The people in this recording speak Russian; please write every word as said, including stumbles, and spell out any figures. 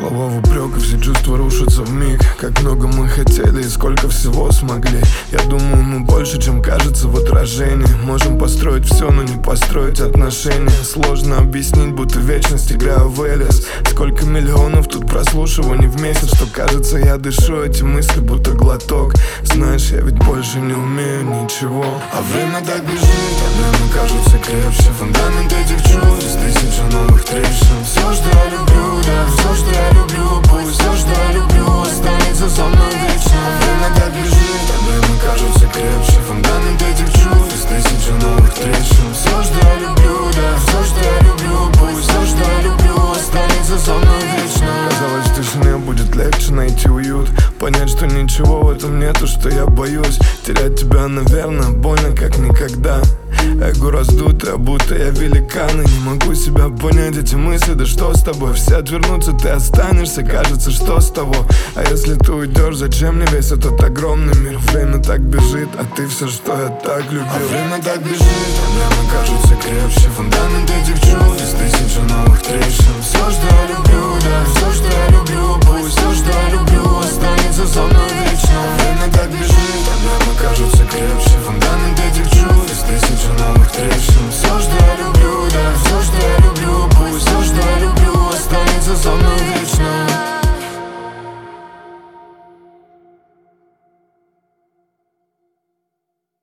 Слова в упрек, и все чувства рушатся вмиг. Как много мы хотели и сколько всего смогли. Я думаю, мы больше, чем кажется в отражении. Можем построить все, но не построить отношения. Сложно объяснить, будто вечность играю в Элис. Сколько миллионов тут прослушиваний в месяц, что кажется, я дышу эти мысли, будто глоток. Знаешь, я ведь больше не умею ничего. А время так бежит, проблемы кажутся крепче. Фундамент этих чувств, из тысячи новых трещин. Все, что я люблю, да, все, что я люблю, пусть все, что я люблю, останется со мной вечно. Время так бежит, проблемы кажутся крепче. Фундамент этих чувств, из тысячи новых трещин. Все, что я люблю, да, все, что я люблю, пусть все, что я люблю, останется со мной вечно. Казалось, в тишине будет легче найти уют, понять, что ничего в этом нету, что я боюсь. Терять тебя, наверное, больно как никогда. Эго раздутое, будто я великан, и не могу себя понять, эти мысли, да что с тобой? Все отвернутся, ты останешься, кажется, что с того? А если ты уйдешь, зачем мне весь этот огромный мир? Время так бежит, а ты все, что я так любил. А время так бежит, проблемы кажутся крепче. Фундамент этих чувств, из тысячи новых